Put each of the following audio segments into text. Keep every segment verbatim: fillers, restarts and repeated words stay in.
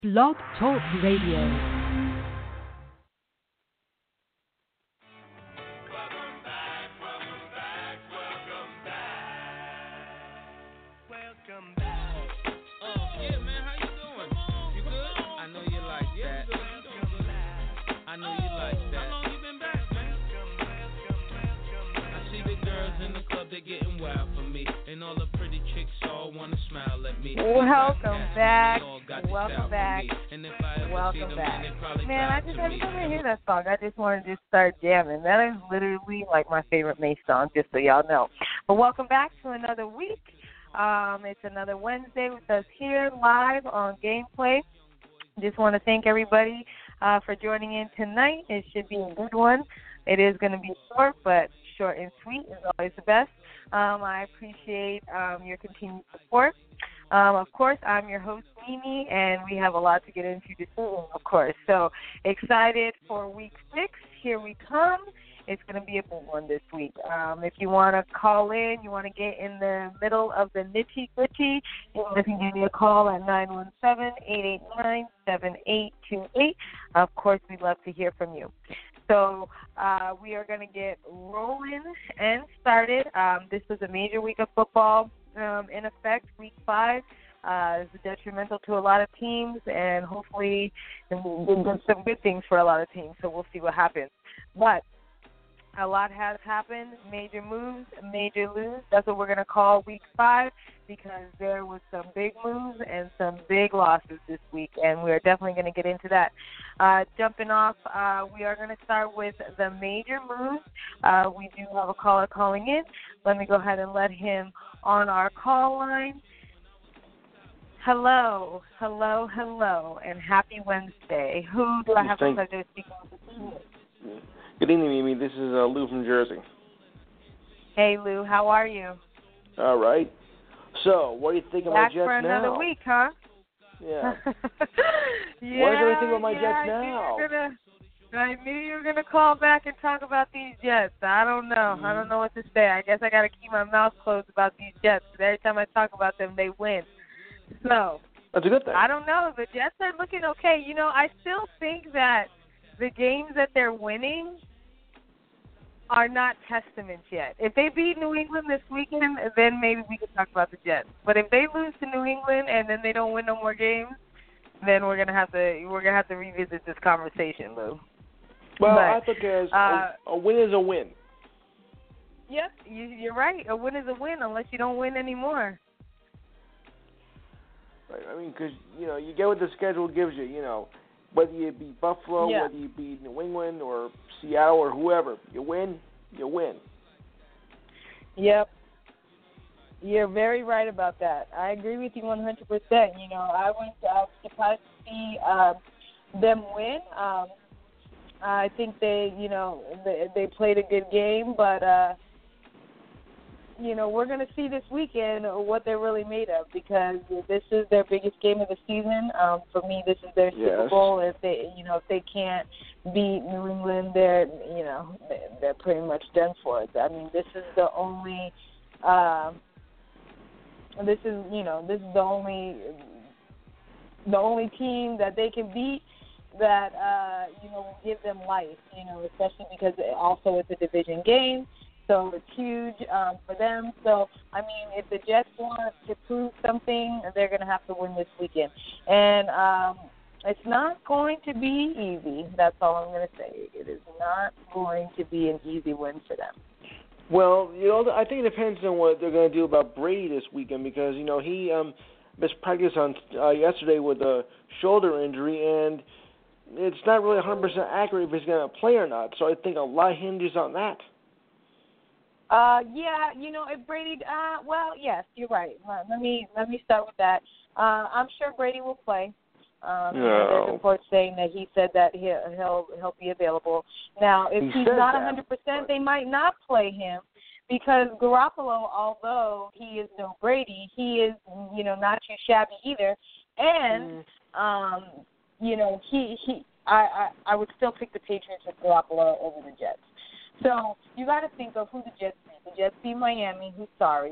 Blog Talk Radio. Welcome back. Welcome back. Welcome back. Man, I just every time I hear that song, I just want to just start jamming. That is literally like my favorite Mace song, just so y'all know. But welcome back to another week. Um, it's another Wednesday with us here live on Gameplay. Just want to thank everybody uh, for joining in tonight. It should be a good one. It is going to be short, but short and sweet is always the best. Um, I appreciate um, your continued support. Um, of course, I'm your host, Mimi, and we have a lot to get into this evening, of course. So excited for week six. Here we come. It's going to be a big one this week. Um, if you want to call in, you want to get in the middle of the nitty-gritty, you can give me a call at nine one seven, eight eight nine, seven eight two eight. Of course, we'd love to hear from you. So uh, we are going to get rolling and started. Um, this was a major week of football. Um, in effect, week five uh, is detrimental to a lot of teams, and hopefully we'll get some good things for a lot of teams, so we'll see what happens. But a lot has happened, major moves, major lose. That's what we're going to call week five, because there was some big moves and some big losses this week, and we're definitely going to get into that. Uh, jumping off, uh, we are going to start with the major moves. Uh, we do have a caller calling in. Let me go ahead and let him on our call line. Hello, hello, hello, and happy Wednesday. Who do I have the pleasure of speaking with? Good evening, Mimi. This is uh, Lou from Jersey. Hey, Lou. How are you? All right. So, what do you think of Back my Jets for another now? week, huh? Yeah. yeah. What do you think about my yeah, Jets I now? Knew gonna, I knew you were gonna call back and talk about these Jets. I don't know. Mm-hmm. I don't know what to say. I guess I got to keep my mouth closed about these Jets. Every time I talk about them, they win. So that's a good thing. I don't know. The Jets are looking okay. You know, I still think that the games that they're winning are not testaments yet. If they beat New England this weekend, then maybe we could talk about the Jets. But if they lose to New England and then they don't win no more games, then we're gonna have to we're gonna have to revisit this conversation, Lou. Well, but, I think as uh, a, a win is a win. Yep, you, you're right. A win is a win unless you don't win anymore. Right. I mean, because you know you get what the schedule gives you. You know, whether you beat Buffalo, yeah. whether you beat New England or Seattle or whoever, you win, you win. Yep. You're very right about that. I agree with you one hundred percent. You know, I was uh, surprised to see uh, them win. Um, I think they, you know, they, they played a good game, but, uh, you know, we're going to see this weekend what they're really made of, because this is their biggest game of the season. Um, for me, this is their yes. Super Bowl. If they, you know, if they can't beat New England, they're, you know, they're pretty much done for it. I mean, this is the only, uh, this is, you know, this is the only, the only team that they can beat that, uh, you know, will give them life, you know, especially because it also it's a division game. So it's huge um, for them. So, I mean, if the Jets want to prove something, they're going to have to win this weekend. And um, it's not going to be easy. That's all I'm going to say. It is not going to be an easy win for them. Well, you know, I think it depends on what they're going to do about Brady this weekend, because, you know, he um, missed practice on uh, yesterday with a shoulder injury, and it's not really one hundred percent accurate if he's going to play or not. So I think a lot hinges on that. Uh, yeah, you know, if Brady, uh, well, yes, you're right. Let, let me let me start with that. Uh, I'm sure Brady will play. Um, no. There's reports saying that he said that he'll he'll, he'll be available. Now, if he he's not one hundred percent, but... they might not play him, because Garoppolo, although he is no Brady, he is, you know, not too shabby either. And, mm. um, you know, he he I, I I would still pick the Patriots with Garoppolo over the Jets. So you got to think of who the Jets beat. The Jets beat Miami, who's sorry.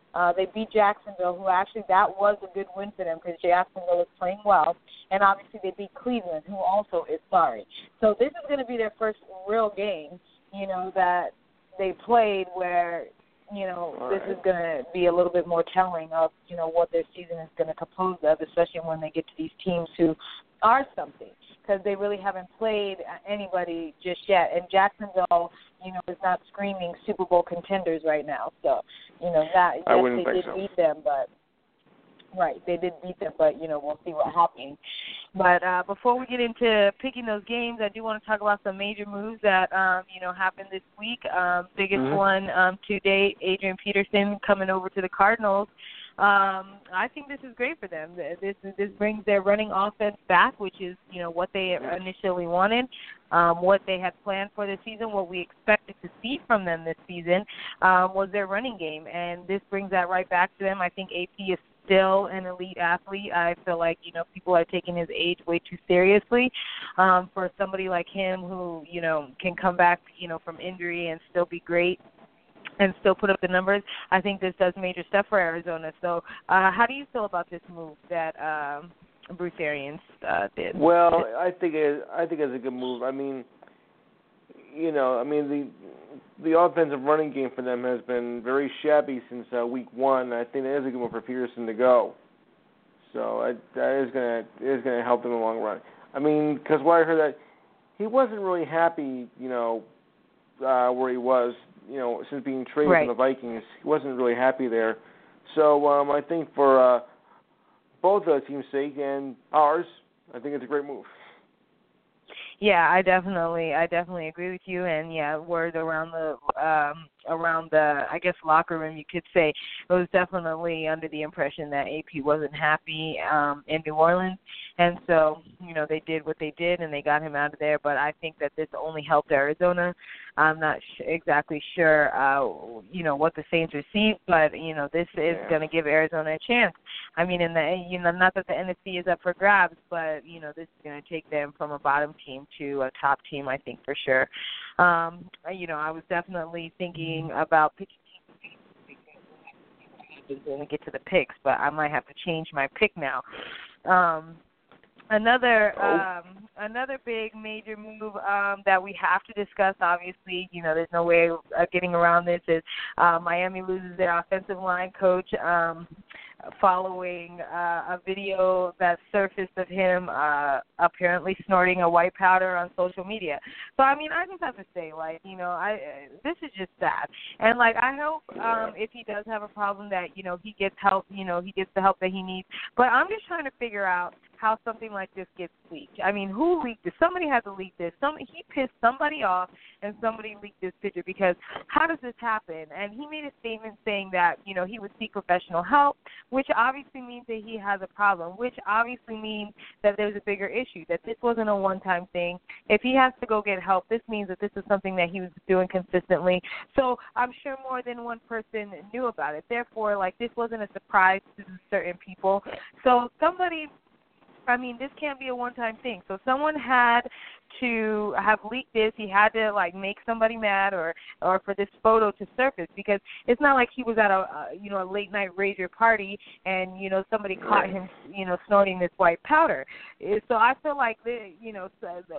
Uh, they beat Jacksonville, who actually that was a good win for them because Jacksonville is playing well. And obviously they beat Cleveland, who also is sorry. So this is going to be their first real game, you know, that they played where, you know, All this right. is going to be a little bit more telling of, you know, what their season is going to compose of, especially when they get to these teams who are something, because they really haven't played anybody just yet. And Jacksonville, you know, is not screaming Super Bowl contenders right now. So, you know, that, I yes, wouldn't they think did so. beat them, but, right, they did beat them, but, you know, we'll see what happens. But uh, before we get into picking those games, I do want to talk about some major moves that, um, you know, happened this week. Um, biggest Mm-hmm. one um, to date, Adrian Peterson coming over to the Cardinals. Um, I think this is great for them. This this brings their running offense back, which is, you know, what they initially wanted, um, what they had planned for the season, what we expected to see from them this season um, was their running game, and this brings that right back to them. I think A P is still an elite athlete. I feel like, you know, people are taking his age way too seriously. Um, for somebody like him who, you know, can come back, you know, from injury and still be great and still put up the numbers, I think this does major stuff for Arizona. So uh, how do you feel about this move that um, Bruce Arians uh, did? Well, I think it, I think it's a good move. I mean, you know, I mean the the offensive running game for them has been very shabby since uh, week one. I think it is a good move for Peterson to go. So I, that is gonna is gonna help them in the long run. I mean, because what I heard that he wasn't really happy, you know, uh, where he was, you know, since being traded Right. from the Vikings. He wasn't really happy there. So um, I think for uh, both the team's sake and ours, I think it's a great move. Yeah, I definitely, I definitely agree with you. And yeah, word around the, um, around the, I guess, locker room, you could say, it was definitely under the impression that A P wasn't happy um, in New Orleans, and so, you know, they did what they did and they got him out of there. But I think that this only helped Arizona. I'm not sh- exactly sure, uh, you know, what the Saints received, but you know, this is Yeah. going to give Arizona a chance. I mean, in the, you know, not that the N F C is up for grabs, but you know, this is going to take them from a bottom team to a top team, I think, for sure. Um, you know, I was definitely thinking about picking teams when we get to the picks, but I might have to change my pick now. Um, Another Oh. um, another big major move um, that we have to discuss, obviously, you know, there's no way of getting around this, is uh, Miami loses their offensive line coach um, following uh, a video that surfaced of him uh, apparently snorting a white powder on social media. So, I mean, I just have to say, like, you know, I uh, this is just sad. And, like, I hope um, if he does have a problem that, you know, he gets help, you know, he gets the help that he needs. But I'm just trying to figure out how something like this gets leaked. I mean, who leaked this? Somebody had to leak this. Some he pissed somebody off, and somebody leaked this picture. Because how does this happen? And he made a statement saying that, you know, he would seek professional help, which obviously means that he has a problem, which obviously means that there's a bigger issue, that this wasn't a one-time thing. If he has to go get help, this means that this is something that he was doing consistently. So I'm sure more than one person knew about it. Therefore, like, this wasn't a surprise to certain people. So somebody, I mean, this can't be a one-time thing. So someone had to have leaked this. He had to, like, make somebody mad or, or for this photo to surface, because it's not like he was at a, a you know, a late-night rager party and, you know, somebody caught him, you know, snorting this white powder. So I feel like, the, you know,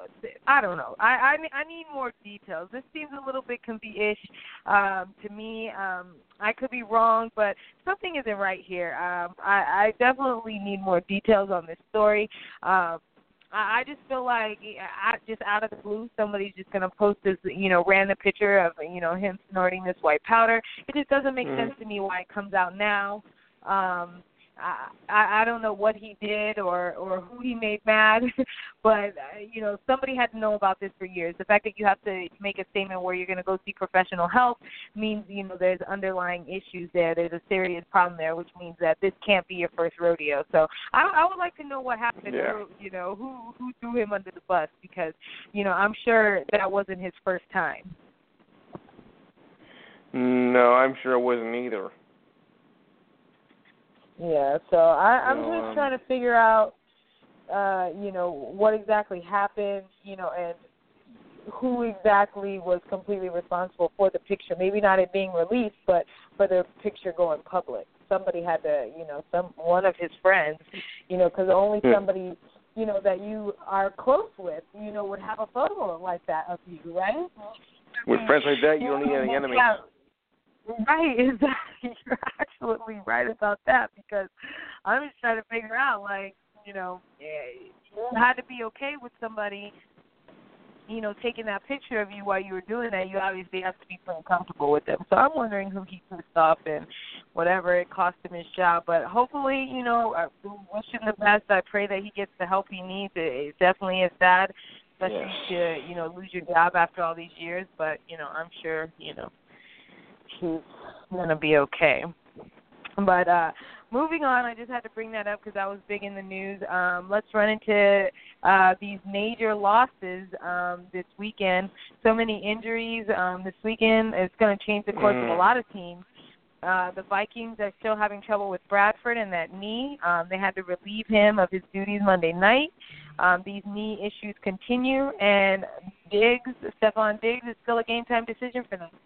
I don't know. I, I, I need more details. This seems a little bit confused um, to me. Um, I could be wrong, but something isn't right here. Um, I, I definitely need more details on this story. Um, I just feel like, I, just out of the blue, somebody's just going to post this, you know, random picture of, you know, him snorting this white powder. It just doesn't make Mm-hmm. sense to me why it comes out now. Um, I, I I don't know what he did or, or who he made mad, but, uh, you know, somebody had to know about this for years. The fact that you have to make a statement where you're going to go seek professional help means, you know, there's underlying issues there. There's a serious problem there, which means that this can't be your first rodeo. So I, I would like to know what happened, Yeah. or, you know, who, who threw him under the bus, because, you know, I'm sure that wasn't his first time. No, I'm sure it wasn't either. Yeah, so I, I'm So, just um, trying to figure out, uh, you know, what exactly happened, you know, and who exactly was completely responsible for the picture. Maybe not it being released, but for the picture going public. Somebody had to, you know, some one of his friends, you know, because only somebody, you know, that you are close with, you know, would have a photo like that of you, right? With friends like that, you don't need any enemies. Yeah. Right, exactly. You're absolutely right about that, because I'm just trying to figure out, like, you know, you had to be okay with somebody, you know, taking that picture of you while you were doing that. You obviously have to be pretty comfortable with them. So I'm wondering who he pissed off and whatever, it cost him his job. But hopefully, you know, I wish him the best. I pray that he gets the help he needs. It, it definitely is sad, especially yeah. to, you know, lose your job after all these years. But, you know, I'm sure, you know, he's going to be okay. But uh, moving on, I just had to bring that up because that was big in the news. Um, let's run into uh, these major losses um, this weekend. So many injuries um, this weekend. It's going to change the course mm. of a lot of teams. Uh, the Vikings are still having trouble with Bradford and that knee. Um, they had to relieve him of his duties Monday night. Um, these knee issues continue, and Diggs, Stephon Diggs, is still a game-time decision for them.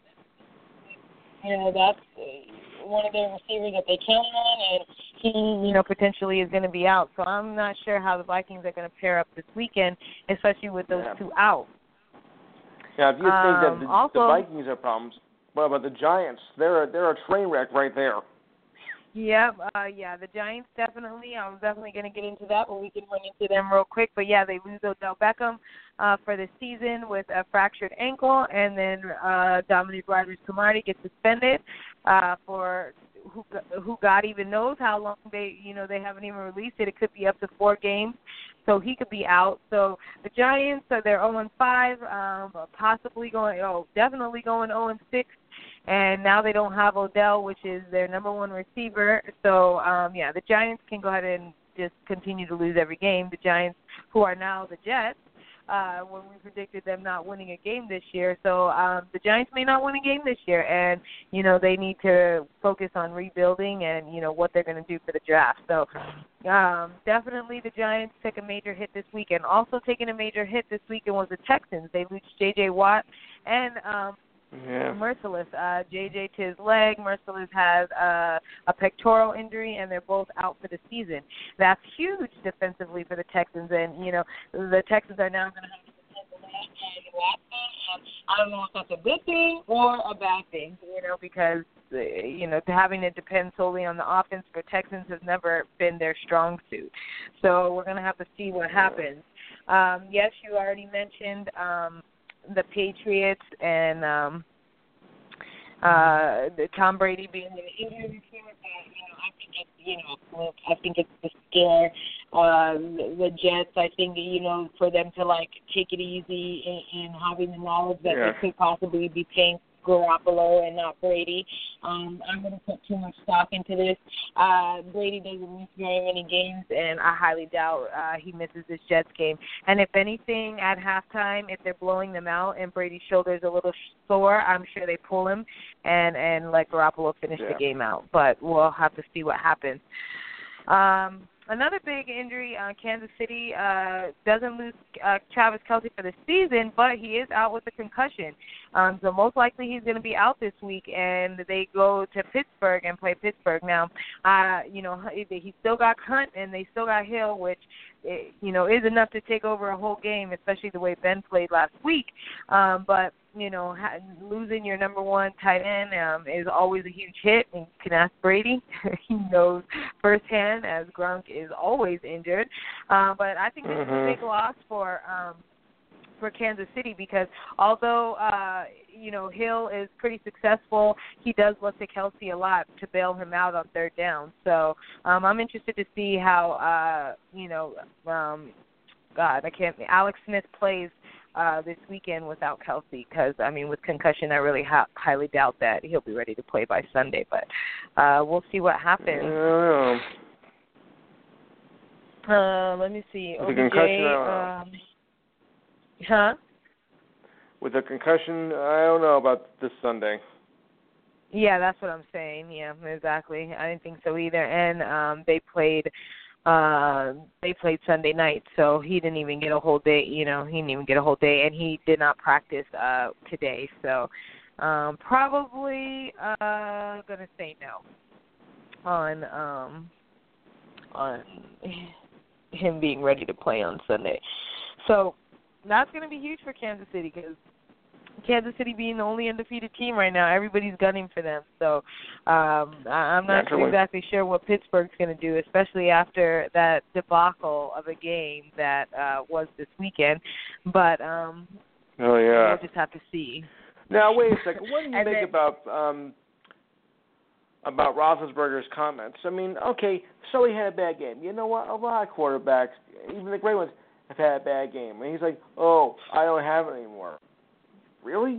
You know, that's one of their receivers that they count on, and he, you know, potentially is going to be out. So I'm not sure how the Vikings are going to pair up this weekend, especially with those yeah. two out. Yeah, if you um, think that the, also, the Vikings have problems, what about the Giants? They're a, they're a train wreck right there. Yeah, uh, yeah, the Giants definitely. I was definitely going to get into that, but we can run into them real quick. But, yeah, they lose Odell Beckham uh, for the season with a fractured ankle, and then uh, Dominic Rodgers-Cromartie gets suspended uh, for who who God even knows how long they, you know, they haven't even released it. It could be up to four games, so he could be out. So the Giants are they're oh and five, um, possibly going, oh, definitely going oh and six. And now they don't have Odell, which is their number one receiver. So, um, yeah, the Giants can go ahead and just continue to lose every game. The Giants, who are now the Jets, uh, when we predicted them not winning a game this year. So um, the Giants may not win a game this year. And, you know, they need to focus on rebuilding and, you know, what they're going to do for the draft. So um, definitely the Giants took a major hit this weekend. Also taking a major hit this weekend was the Texans. They lose J J. Watt and um, Yeah. Merciless, uh, J J to his leg. Merciless has uh, a pectoral injury, and they're both out for the season. That's huge defensively for the Texans, and you know the Texans are now going to have to depend on that. And I don't know if that's a good thing or a bad thing, you know, because uh, you know having to depend solely on the offense for Texans has never been their strong suit. So we're going to have to see what happens. Um, yes, you already mentioned. Um, the Patriots and um, uh, the Tom Brady being an injury report. Uh, you know, I think it's you know a fluke. I think it's the scare. Um, the Jets. I think you know for them to like take it easy and, and having the knowledge that yeah. they could possibly be paying Garoppolo and not Brady. Um, I'm going to put too much stock into this. Uh, Brady doesn't miss very many games, and I highly doubt uh, he misses this Jets game. And if anything, at halftime, if they're blowing them out and Brady's shoulder's a little sore, I'm sure they pull him and, and let Garoppolo finish yeah. the game out. But we'll have to see what happens. Um, Another big injury, uh, Kansas City uh, doesn't lose uh, Travis Kelce for the season, but he is out with a concussion. Um, so most likely he's going to be out this week, and they go to Pittsburgh and play Pittsburgh. Now, uh, you know, he still got Hunt and they still got Hill, which, you know, is enough to take over a whole game, especially the way Ben played last week. Um, but, you know, ha- losing your number one tight end um, is always a huge hit. And you can ask Brady. He knows firsthand, as Gronk is always injured. Uh, but I think this mm-hmm. is a big loss for um, for Kansas City because although, uh, you know, Hill is pretty successful, he does look to Kelce a lot to bail him out on third down. So um, I'm interested to see how, uh, you know, um, God, I can't, Alex Smith plays Uh, this weekend without Kelce because, I mean, with concussion, I really ha- highly doubt that he'll be ready to play by Sunday. But uh, we'll see what happens. Yeah. Uh, let me see. With O B J, a concussion, I um, huh? With a concussion, I don't know about this Sunday. Yeah, that's what I'm saying. Yeah, exactly. I didn't think so either. And um, they played uh, they played Sunday night, so he didn't even get a whole day. You know, he didn't even get a whole day, and he did not practice uh, today. So um, probably uh, gonna say no on um, on him being ready to play on Sunday. So that's gonna be huge for Kansas City because Kansas City being the only undefeated team right now, everybody's gunning for them. So um, I, I'm not Naturally. exactly sure what Pittsburgh's going to do, especially after that debacle of a game that uh, was this weekend. But um, oh yeah, we'll just have to see. Now wait a second. What do you And think then- about um, about Roethlisberger's comments? I mean, okay, so he had a bad game. You know what? A lot of quarterbacks, even the great ones, have had a bad game. And he's like, "Oh, I don't have it anymore." Really?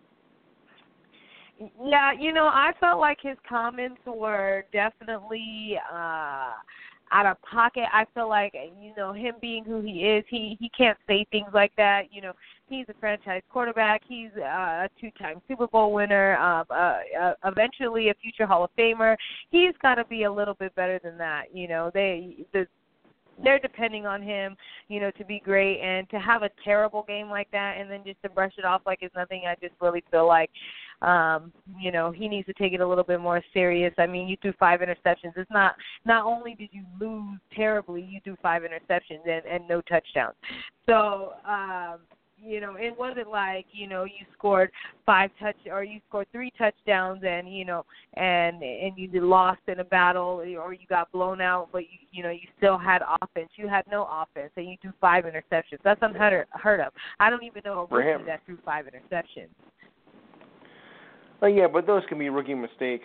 Yeah, you know, I felt like his comments were definitely uh, out of pocket. I feel like, you know, him being who he is, he, he can't say things like that. You know, he's a franchise quarterback. He's uh, a two-time Super Bowl winner, um, uh, uh, eventually a future Hall of Famer. He's got to be a little bit better than that. You know, they the they're depending on him, you know, to be great, and to have a terrible game like that and then just to brush it off like it's nothing, I just really feel like, um, you know, he needs to take it a little bit more serious. I mean, you threw five interceptions. It's not, not only did you lose terribly, you threw five interceptions and, and no touchdowns. So, um, you know, it wasn't like, you know, you scored five touch or you scored three touchdowns and, you know, and and you lost in a battle or you got blown out, but you you know, you still had offense. You had no offense and you threw five interceptions. That's unheard heard of. I don't even know a For rookie him. that threw five interceptions. Well, yeah, but those can be rookie mistakes.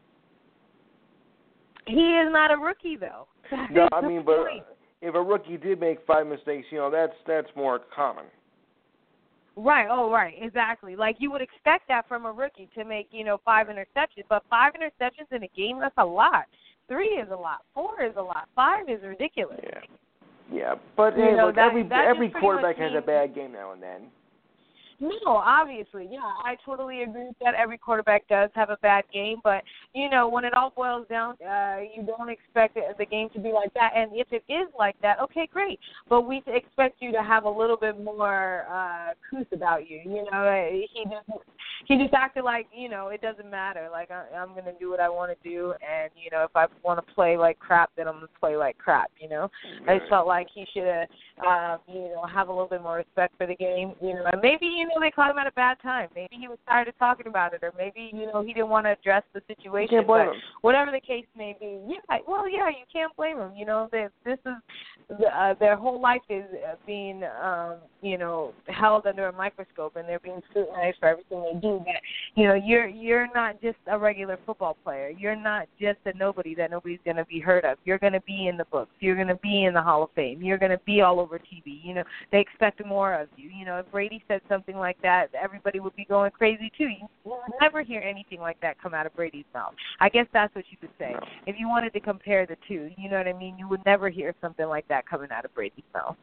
He is not a rookie though. No, That's I the mean, but point. if a rookie did make five mistakes, you know, that's that's more common. Right, oh, right, exactly. Like, you would expect that from a rookie to make, you know, five interceptions. But five interceptions in a game, that's a lot. Three is a lot. Four is a lot. Five is ridiculous. Yeah. Yeah, but You hey, know, look, that- every that every just pretty quarterback much has a means- bad game now and then. No, obviously, yeah, I totally agree with that. Every quarterback does have a bad game, but, you know, when it all boils down, uh, you don't expect it, the game to be like that. And if it is like that, okay, great. But we expect you to have a little bit more uh, couth about you. You know, he just he just acted like, you know, it doesn't matter. Like, I, I'm going to do what I want to do, and, you know, if I want to play like crap, then I'm going to play like crap, you know. I just felt like he should have, uh, you know, have a little bit more respect for the game, you know, and maybe, you know, they caught him at a bad time. Maybe he was tired of talking about it, or maybe, you know, he didn't want to address the situation. You can't blame but him. whatever the case may be, yeah, well, yeah, you can't blame him. You know, they, this is uh, their whole life is uh, being, um, you know, held under a microscope, and they're being scrutinized for everything they do. But you know, you're you're not just a regular football player. You're not just a nobody that nobody's going to be heard of. You're going to be in the books. You're going to be in the Hall of Fame. You're going to be all over T V. You know, they expect more of you. You know, if Brady said something like that, everybody would be going crazy too. You will never hear anything like that come out of Brady's mouth. I guess that's what you could say. No. If you wanted to compare the two, you know what I mean? You would never hear something like that coming out of Brady's mouth.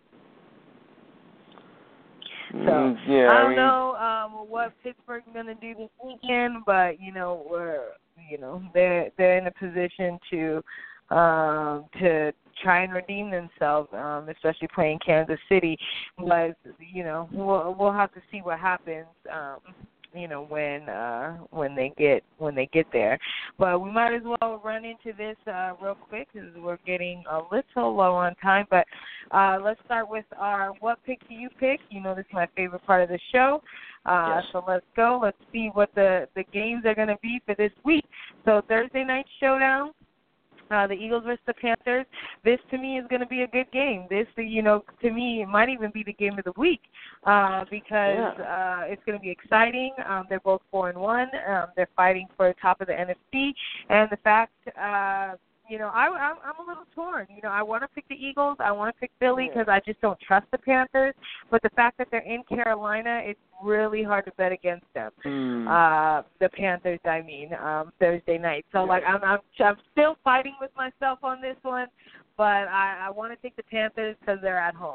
So Mm, yeah, I I don't mean, know um, what Pittsburgh's going to do this weekend, but you know we're you know they're they're in a position to um, to try and redeem themselves, um, especially playing Kansas City. But you know we'll we'll have to see what happens. Um, you know when uh, when they get when they get there, but we might as well run into this uh, real quick because we're getting a little low on time. But uh, let's start with our what pick do you pick? You know this is my favorite part of the show. Uh, Yes. So let's go. Let's see what the the games are going to be for this week. So Thursday night showdown. Uh, the Eagles versus the Panthers. This, to me, is going to be a good game. This, you know, to me, it might even be the game of the week uh, because Yeah. uh, it's going to be exciting. Um, they're both four and one. Um, they're fighting for the top of the N F C, and the fact, uh, you know, I, I'm, I'm a little torn. You know, I want to pick the Eagles. I want to pick Philly because I just don't trust the Panthers. But the fact that they're in Carolina, it's really hard to bet against them. Hmm. Uh, the Panthers, I mean, um, Thursday night. So, like, I'm, I'm I'm still fighting with myself on this one, but I, I want to take the Panthers because they're at home.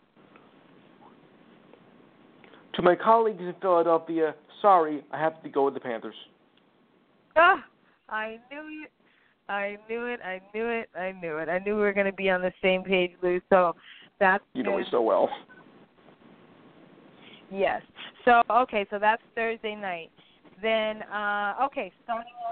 To my colleagues in Philadelphia, sorry, I have to go with the Panthers. Ah, I knew you. I knew it. I knew it. I knew it. I knew we were going to be on the same page, Lou. So that's You know good. me so well. Yes. So, okay, so that's Thursday night. Then, uh, okay, starting on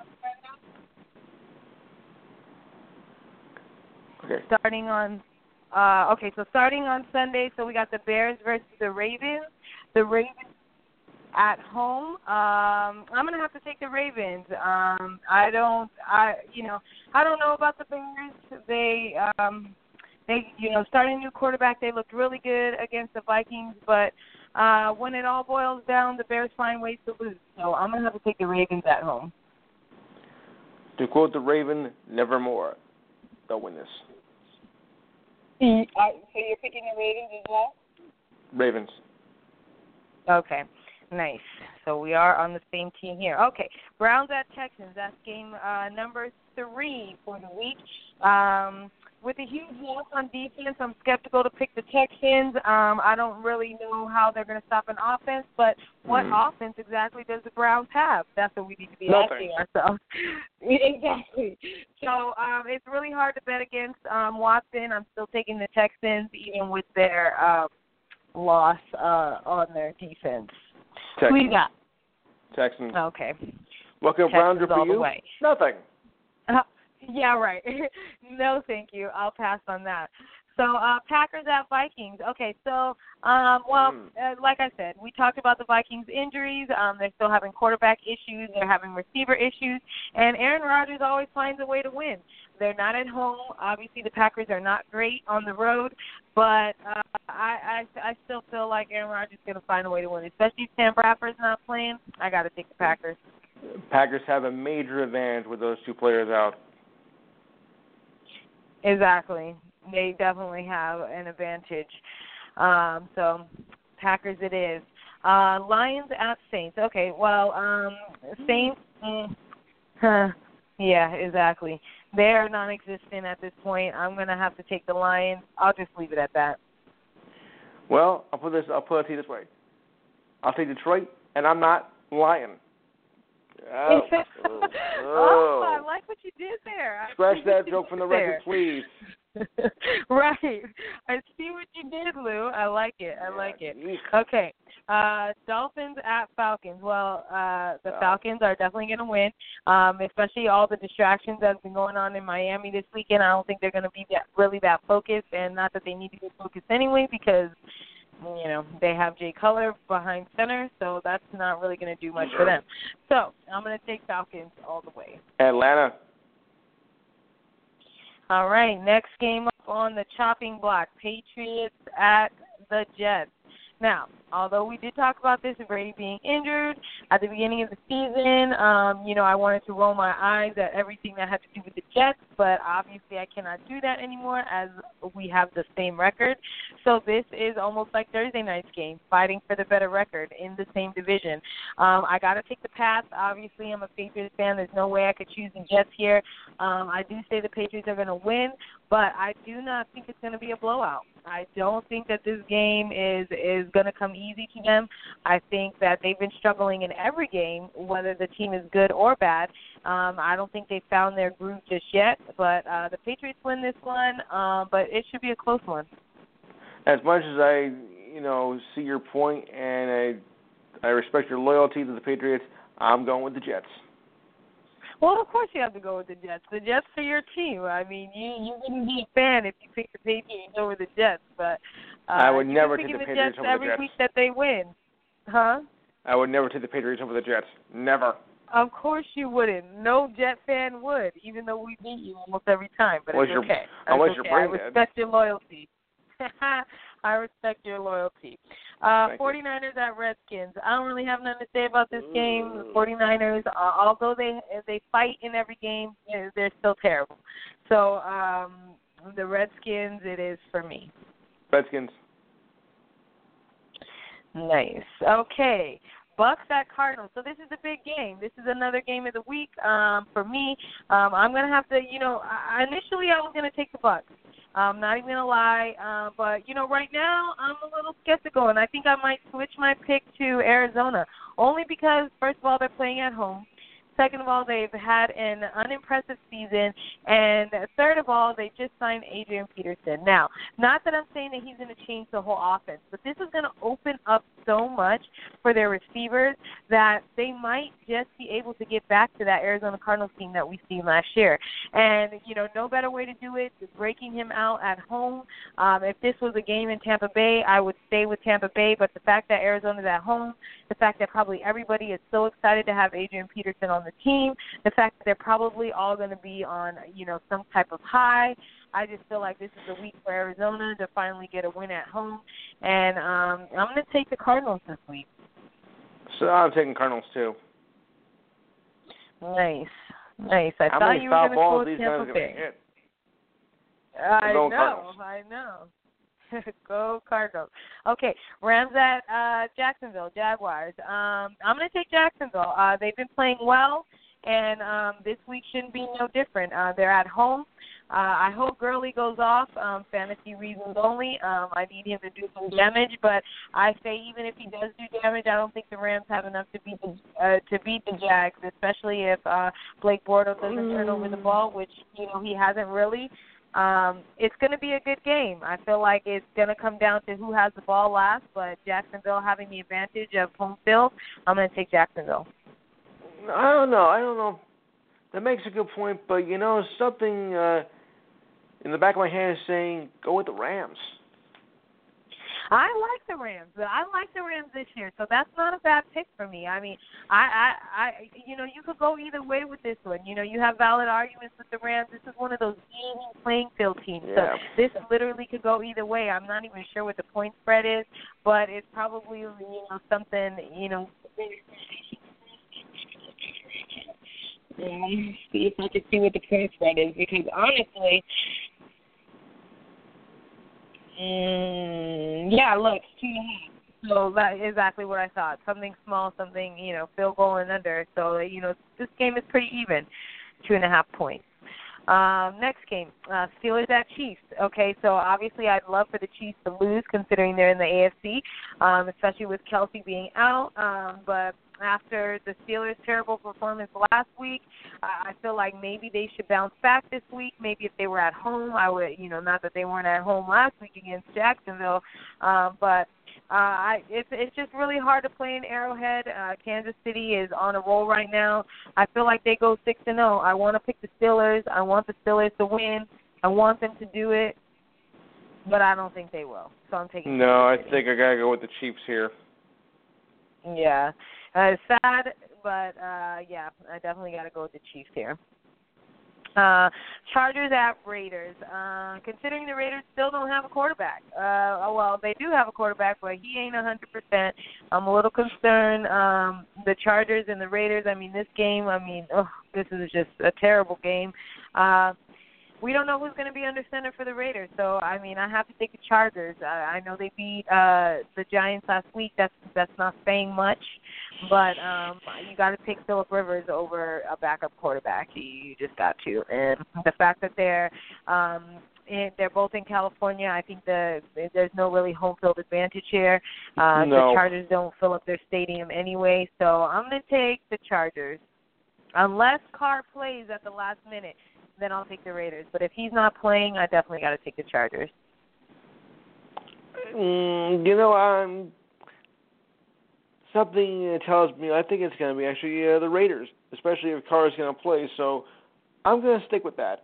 Okay. Starting on, uh, okay, so starting on Sunday, so we got the Bears versus the Ravens. The Ravens at home. Um, I'm gonna have to take the Ravens. Um, I don't, I, you know, I don't know about the Bears. They, um, they, you know, starting a new quarterback, they looked really good against the Vikings, but uh, when it all boils down, the Bears find ways to lose. So I'm gonna have to take the Ravens at home. To quote the Raven, nevermore. They'll win this. Uh, so you're picking the Ravens as well? Ravens. Okay, nice. So we are on the same team here. Okay, Browns at Texans. That's game uh, number three for the week. Um, with a huge loss on defense, I'm skeptical to pick the Texans. Um, I don't really know how they're going to stop an offense, but what mm. offense exactly does the Browns have? That's what we need to be Nothing. asking ourselves. Exactly. So um, it's really hard to bet against um, Watson. I'm still taking the Texans, even with their uh, loss uh, on their defense. Texans. Who you got? Texans. Okay. What kind of Browns are for all you? The way. Nothing. Uh, yeah, right. No, thank you. I'll pass on that. So, uh, Packers at Vikings. Okay, so, um, well, mm. uh, like I said, we talked about the Vikings' injuries. Um, they're still having quarterback issues. They're having receiver issues. And Aaron Rodgers always finds a way to win. They're not at home. Obviously, the Packers are not great on the road. But uh, I, I I still feel like Aaron Rodgers is going to find a way to win, especially if Sam Bradford's not playing. I got to take the Packers. Packers have a major advantage with those two players out. Exactly. They definitely have an advantage. Um, so, Packers it is. Uh, Lions at Saints. Okay, well, um, Saints, mm, huh, yeah, exactly. They're non-existent at this point. I'm going to have to take the Lions. I'll just leave it at that. Well, I'll put this. I'll put it to you this way. I'll take Detroit, and I'm not lying. Oh, oh, oh, I like what you did there. I Scratch that joke from the record, please. Right. I see what you did, Lou. I like it. I like it. Okay. Uh, Dolphins at Falcons. Well, uh, the Falcons are definitely going to win, um, especially all the distractions that have been going on in Miami this weekend. I don't think they're going to be that, really that focused, and not that they need to be focused anyway because, you know, they have Jay Cutler behind center, so that's not really going to do much for them. So I'm going to take Falcons all the way. Atlanta. All right, next game up on the chopping block, Patriots at the Jets. Now, although we did talk about this and Brady being injured at the beginning of the season, um, you know, I wanted to roll my eyes at everything that had to do with the Jets, but obviously I cannot do that anymore as we have the same record. So this is almost like Thursday night's game, fighting for the better record in the same division. Um, I got to take the Pats. Obviously, I'm a Patriots fan. There's no way I could choose the Jets here. Um, I do say the Patriots are going to win, but I do not think it's going to be a blowout. I don't think that this game is, is going to come easy to them. I think that they've been struggling in every game, whether the team is good or bad. Um, I don't think they've found their groove just yet, but uh, the Patriots win this one, uh, but it should be a close one. As much as I, you know, see your point and I, I respect your loyalty to the Patriots, I'm going with the Jets. Well, of course you have to go with the Jets. The Jets are your team. I mean, you you wouldn't be a fan if you picked the Patriots over the Jets, but uh, I would never take take the, the Patriots Jets over the every Jets. week that they win, huh? I would never take the Patriots over the Jets. Never. Of course you wouldn't. No Jet fan would, even though we beat you almost every time. But unless it's okay. Unless okay. you're brain I respect your loyalty. I respect your loyalty. Uh, forty-niners you. At Redskins. I don't really have nothing to say about this game. The forty-niners, uh, although they they fight in every game, they're still terrible. So um, the Redskins, it is for me. Redskins. Nice. Okay. Bucks at Cardinals. So this is a big game. This is another game of the week um, for me. Um, I'm going to have to, you know, I, initially I was going to take the Bucks. I'm not even going to lie. Uh, but, you know, right now I'm a little skeptical, and I think I might switch my pick to Arizona, only because, first of all, they're playing at home. Second of all, they've had an unimpressive season. And third of all, they just signed Adrian Peterson. Now, not that I'm saying that he's going to change the whole offense, but this is going to open up so much for their receivers that they might just be able to get back to that Arizona Cardinals team that we seen last year. And, you know, no better way to do it than breaking him out at home. Um, if this was a game in Tampa Bay, I would stay with Tampa Bay. But the fact that Arizona's at home, the fact that probably everybody is so excited to have Adrian Peterson on the team, the fact that they're probably all going to be on, you know, some type of high, I just feel like this is a week for Arizona to finally get a win at home. And um, I'm going to take the Cardinals this week. So I'm taking Cardinals, too. Nice. Nice. I How thought many you foul were balls going these to guys go are with going Tampa to hit? I know. Cardinals. I know. Go Cardinals. Okay, Rams at uh, Jacksonville, Jaguars. Um, I'm going to take Jacksonville. Uh, they've been playing well, and um, this week shouldn't be no different. Uh, they're at home. Uh, I hope Gurley goes off, um, fantasy reasons only. Um, I need him to do some damage, but I say even if he does do damage, I don't think the Rams have enough to beat the uh, to beat the Jags, especially if uh, Blake Bortles doesn't turn over the ball, which you know he hasn't really. Um, it's going to be a good game. I feel like it's going to come down to who has the ball last, but Jacksonville having the advantage of home field, I'm going to take Jacksonville. I don't know. I don't know. That makes a good point, but, you know, something uh, in the back of my head is saying go with the Rams. I like the Rams. I like the Rams this year, so that's not a bad pick for me. I mean, I, I, I, you know, you could go either way with this one. You know, you have valid arguments with the Rams. This is one of those even playing field teams, Yeah. so this literally could go either way. I'm not even sure what the point spread is, but it's probably you know something you know. Um, see if I can see what the point spread is, because honestly. Mm, yeah, look, two and a half. So that's exactly what I thought. Something small, something, you know, field goal and under. So, you know, this game is pretty even, two and a half points. Um, next game, uh, Steelers at Chiefs. Okay, so obviously I'd love for the Chiefs to lose considering they're in the A F C, um, especially with Kelsey being out. Um, but after the Steelers' terrible performance last week, uh, I feel like maybe they should bounce back this week. Maybe if they were at home, I would, you know, not that they weren't at home last week against Jacksonville, uh, but uh, I, it's it's just really hard to play in Arrowhead. Uh, Kansas City is on a roll right now. I feel like they go six and zero. I want to pick the Steelers. I want the Steelers to win. I want them to do it, but I don't think they will. So I'm taking. No, I think I gotta go with the Chiefs here. Yeah. Uh, it's sad, but, uh, yeah, I definitely got to go with the Chiefs here. Uh, Chargers at Raiders. Uh, considering the Raiders still don't have a quarterback. Uh, well, they do have a quarterback, but he ain't one hundred percent. I'm a little concerned. Um, the Chargers and the Raiders, I mean, this game, I mean, oh, this is just a terrible game. Uh, we don't know who's going to be under center for the Raiders, so, I mean, I have to take the Chargers. I, I know they beat uh, the Giants last week. That's that's not saying much, but um, you got to take Phillip Rivers over a backup quarterback. You, you just got to. And the fact that they're um, in, they're both in California, I think the there's no really home field advantage here. Uh, no. The Chargers don't fill up their stadium anyway, so I'm going to take the Chargers. Unless Carr plays at the last minute, then I'll take the Raiders. But if he's not playing, I definitely got to take the Chargers. Mm, you know, um, something tells me I think it's going to be actually uh, the Raiders, especially if Carr is going to play. So I'm going to stick with that.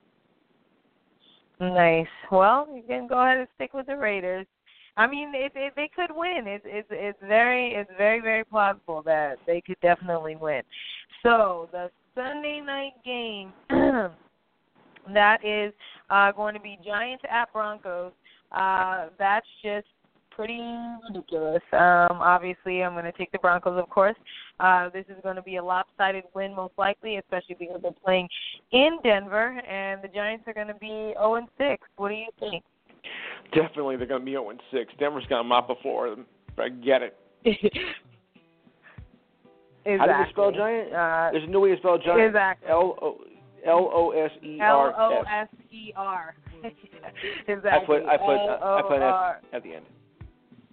Nice. Well, you can go ahead and stick with the Raiders. I mean, if, if they could win, it's it's it's very it's very very plausible that they could definitely win. So the Sunday night game that is uh, going to be Giants at Broncos. Uh, that's just pretty ridiculous. Um, obviously, I'm going to take the Broncos, of course. Uh, this is going to be a lopsided win, most likely, especially because they're playing in Denver, and the Giants are going to be oh and six. What do you think? Definitely, they're going to be oh and six. Denver's got them out before them. I get it. Exactly. How do you spell giant? Uh, There's no way to spell giant. Exactly. L O L O S E R S. L O S E R. Exactly. I put I put I put an S at the end.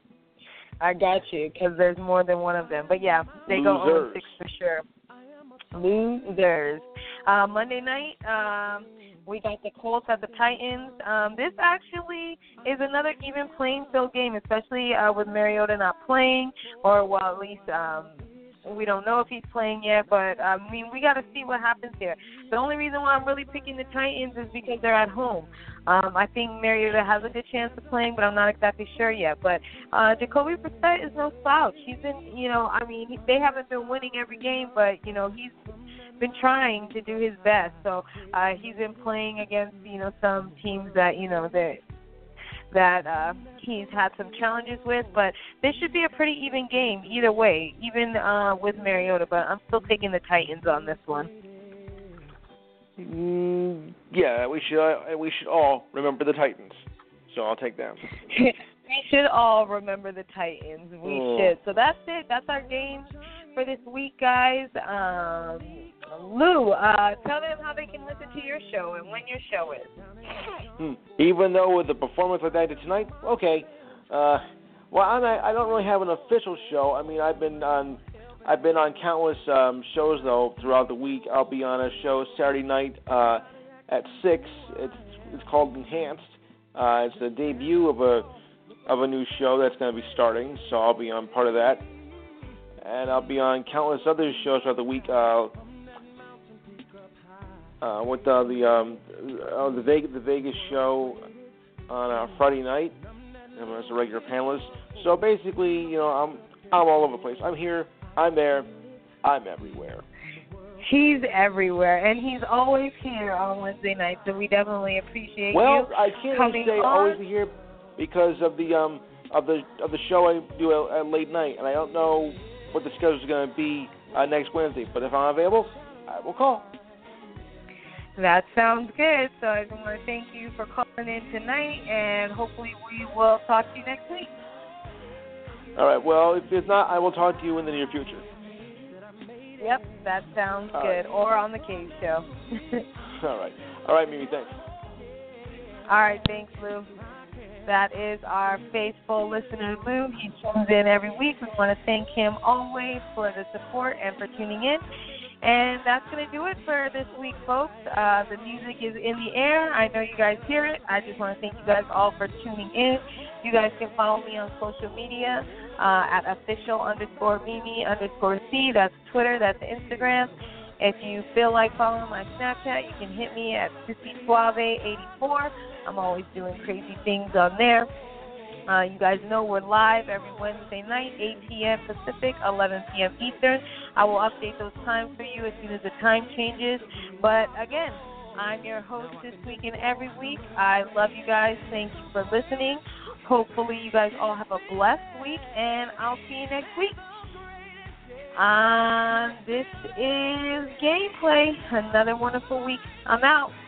I got you, because there's more than one of them. But yeah, they go oh and six for sure. Losers. Uh, Monday night, um, we got the Colts at the Titans. Um, this actually is another even playing field game, especially uh, with Mariota not playing, or well, at least um, we don't know if he's playing yet. But I mean, we got to see what happens here. The only reason why I'm really picking the Titans is because they're at home. Um, I think Mariota has a good chance of playing, but I'm not exactly sure yet. But uh, Jacoby Brissett is no slouch. He's been, you know, I mean, they haven't been winning every game, but, you know, he's been trying to do his best. So uh, he's been playing against, you know, some teams that, you know, that that uh, he's had some challenges with. But this should be a pretty even game either way, even uh, with Mariota. But I'm still taking the Titans on this one. Mm, yeah, we should uh, we should all remember the Titans. So I'll take them. We should all remember the Titans. We oh. should. So that's it. That's our games for this week, guys. Um, Lou, uh, tell them how they can listen to your show and when your show is. Hmm. Even though with the performance like I did tonight, okay. Uh, well, I'm, I don't really have an official show. I mean, I've been on. I've been on countless um, shows, though, throughout the week. I'll be on a show Saturday night uh, at six. It's it's called Enhanced. Uh, it's the debut of a of a new show that's going to be starting, so I'll be on part of that. And I'll be on countless other shows throughout the week uh, uh, with uh, the um, uh, the Vegas the Vegas show on uh, Friday night as a regular panelist. So basically, you know, I'm I'm all over the place. I'm here. I'm there. I'm everywhere. He's everywhere, and he's always here on Wednesday night, so we definitely appreciate well, you Well, I can't coming say on. always here because of the um of the of the show I do at, at late night, and I don't know what the schedule is going to be uh, next Wednesday. But if I'm available, I will call. That sounds good. So I want to thank you for calling in tonight, and hopefully we will talk to you next week. All right. Well, if it's not, I will talk to you in the near future. Yep, that sounds All good. right. Or on the Cave Show. All right. All right, Mimi. Thanks. All right. Thanks, Lou. That is our faithful listener, Lou. He tunes in every week. We want to thank him always for the support and for tuning in. And that's going to do it for this week, folks. Uh, the music is in the air. I know you guys hear it. I just want to thank you guys all for tuning in. You guys can follow me on social media uh, at official underscore Mimi underscore C. That's Twitter. That's Instagram. If you feel like following my Snapchat, you can hit me at Sissy Suave eighty-four. I'm always doing crazy things on there. Uh, you guys know we're live every Wednesday night, eight p.m. Pacific, eleven p.m. Eastern. I will update those times for you as soon as the time changes. But again, I'm your host this week and every week. I love you guys. Thank you for listening. Hopefully you guys all have a blessed week, and I'll see you next week. Um, this is Gameplay. Another wonderful week. I'm out.